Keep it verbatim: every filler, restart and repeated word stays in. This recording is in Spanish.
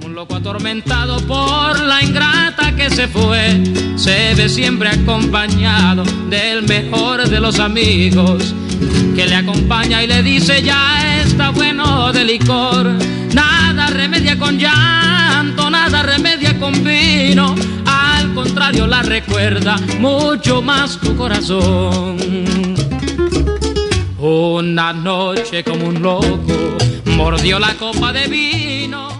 Un loco atormentado por la ingrata que se fue, se ve siempre acompañado del mejor de los amigos, que le acompaña y le dice: ya está bueno de licor. Nada remedia con llanto, nada remedia con vino, al contrario la recuerda mucho más tu corazón. Una noche como un loco mordió la copa de vino.